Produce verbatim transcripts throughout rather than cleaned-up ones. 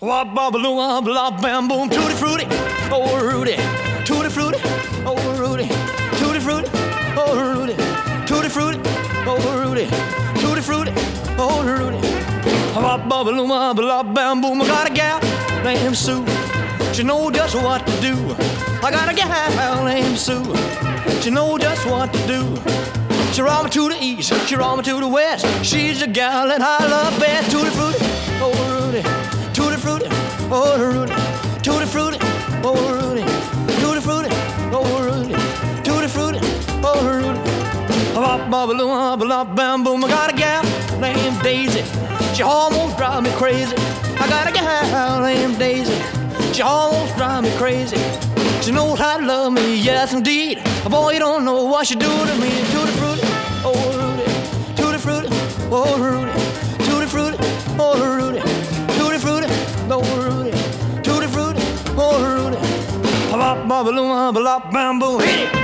Wop bobble wop lop bam boom tutti frutti, oh Rudy, tutti frutti, oh Rudy, tutti frutti, oh Rudy, tutti frutti, oh Rudy, tutti frutti, oh Rudy. Wop bobble wop lop bam boom. I got a gal named Sue, she know just what to do. I got a gal named Sue, she know just what to do. She roll me to the east, she roll me to the west. She's the gal that I love best. Tutti frutti, oh Rudy, tutti frutti, oh Rudy, tutti frutti, oh Rudy, tutti frutti, oh Rudy, tutti frutti, oh Rudy. Bop bop bop bop bam boom. I got a gal named Daisy, she almost drives me crazy. I got a gal named Daisy, she almost drives me crazy. She knows how to love me, yes indeed. Boy, you don't know what she do to me. Tutti frutti, oh Rudy, tutti frutti, oh Rudy, tutti frutti, oh Rudy, tutti frutti, oh Rudy, tutti frutti, oh Rudy. Bop bop bop bop bam boom. Hit it.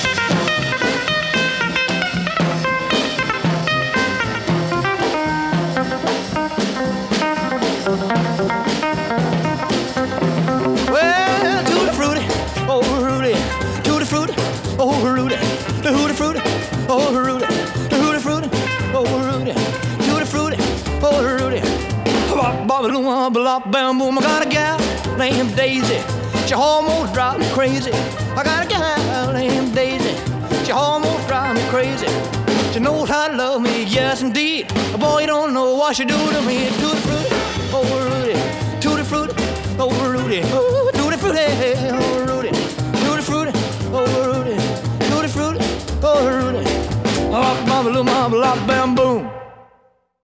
Well, tutti frutti, oh Rudy, tutti frutti, oh Rudy, tutti frutti, oh Rudy, tutti frutti, oh Rudy, tutti frutti, oh Rudy. Bop bop bop bop bam boom. I got a gal named Daisy, she almost drives me crazy. I got a gal named Daisy, she almost drives me crazy. She knows how to love me, yes indeed. Boy, you don't know what she do to me. Tutti frutti, oh Rudy, tutti frutti, oh Rudy, oh tutti frutti, oh Rudy, tutti frutti, oh Rudy, tutti frutti, oh Rudy. Bop bop bop bam boom.